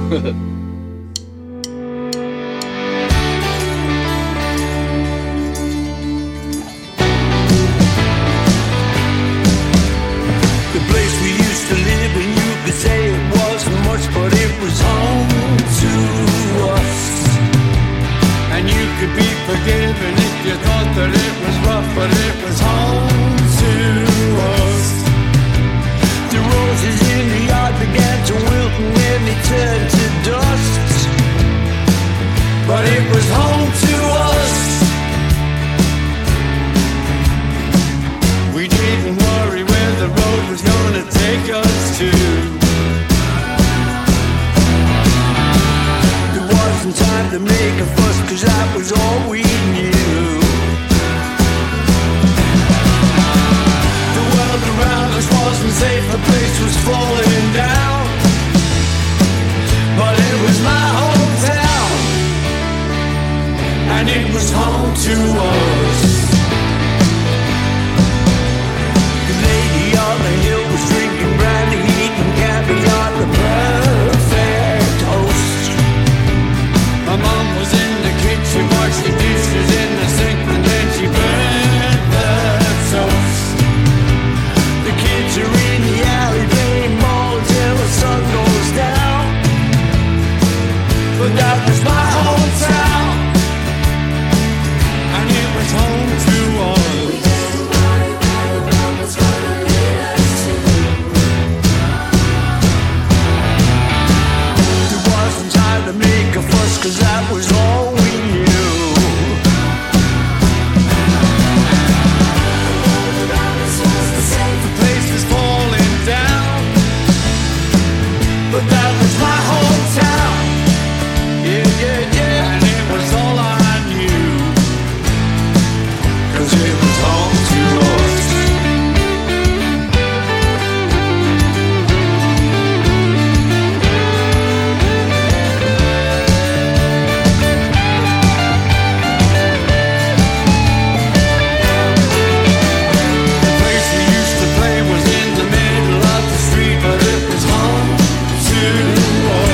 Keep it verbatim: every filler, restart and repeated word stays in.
The place we used to live in, you could say it wasn't much, but it was home to us. And you could be forgiven if you thought that it was rough, but it was home to us. The roses in the yard began to wilt and then they turned to dust, but it was home to us. We didn't worry where the road was gonna take us to. There wasn't time to make a fuss, cause that was all we knew. The world around us wasn't safe, the place was falling down, but it was my hometown, and it was home to us. The lady on the hill was drinking brandy, eating caviar, the perfect host. My mom was in the kitchen washing dishes in the sink, and then she burned the toast. The kids are in the alley playing ball till the sun goes down, but that was my hometown, and it was home to us. We didn't worry where the road was gonna lead us to. There wasn't time to make a fuss, cause that was all we knew. The place was falling down, but that was my hometown. Yeah, yeah, yeah, and it was all I knew, cause it was home to us. The place we used to play was in the middle of the street, but it was home to us.